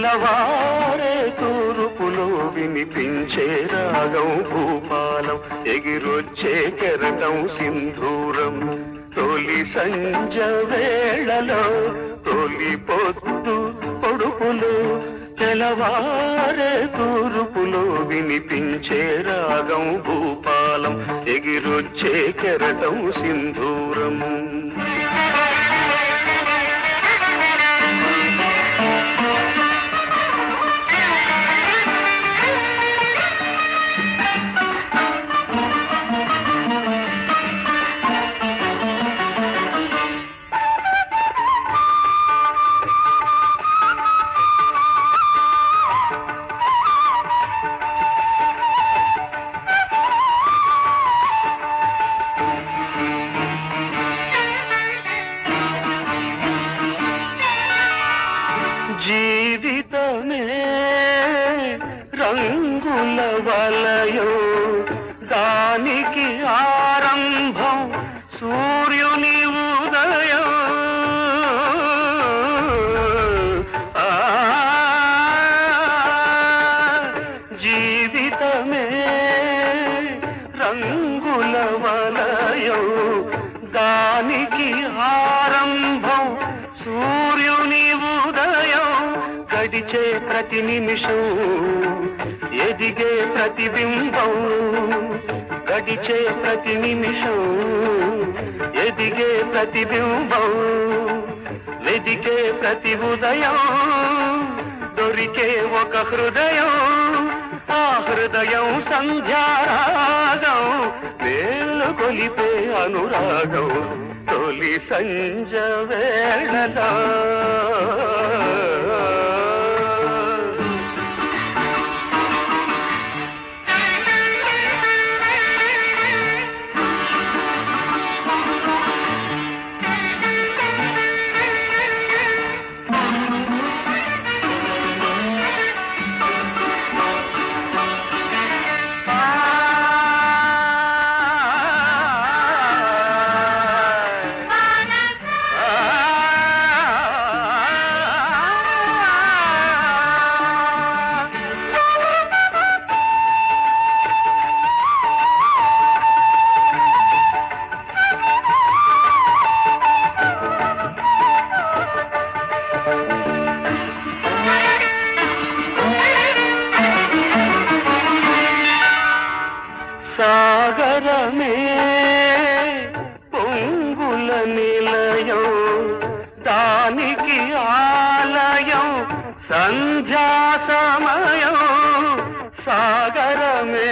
తెలవారే తూర్పులో వినిపించే రాగం భూపాలం, ఎగిరొచ్చే కెరటం సింధూరం. తొలి సంజ వేళలో తొలి పొద్దు పొడుపులో, తెలవారే తూర్పులో వినిపించే రాగం భూపాలం, ఎగిరొచ్చే కెరటం సింధూరం. జీవితమే రంగుల వలయో, దానికి ఆరంభం సూర్యుని ఉదయం. జీవితమే రంగుల వలయో, దానికి ఆరంభం సూర్యుని ఉదయం. గడిచే ప్రతి నిమిషం ఎదిగే ప్రతిబింబం, గడిచే ప్రతి నిమిషం ఎదిగే ప్రతిబింబం. వెదికే ప్రతి ఉదయం దొరికే ఒక హృదయం, ఆ హృదయం సంధ్యారాగం, వేలు కొలిపే అనురాగం. తొలి సంజ వేళలో సాగరమే పొంగుల నిలయం, దానికి ఆలయం సంధ్యా సమయం. సాగరమే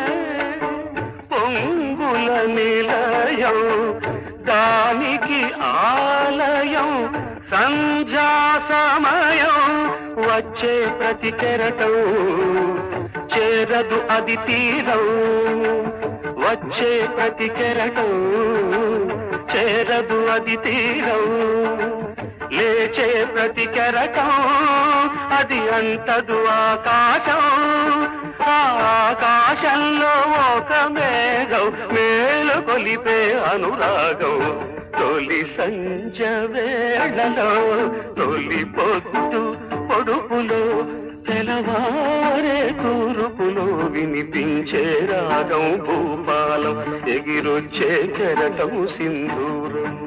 పొంగుల నిలయం, దానికి ఆలయం సంధ్యా సమయం. వచ్చే ప్రతి కెరటం చేరదు అది తీరం, వచ్చే ప్రతి కెరటం చేరదు అది తీరం. లేచే ప్రతి కెరటం అది అంటదు ఆకాశం, ఆ ఆకాశంలో ఒక మేఘం, మేలు కొలిపే అనురాగం. తొలి సంజ వేళలో తొలి పొద్దు పొడుపులో, తెలవారే తూర్పులో వినిపించే రాగం భూపాలం, ఎగిరొచ్చే కెరటం సింధూరం.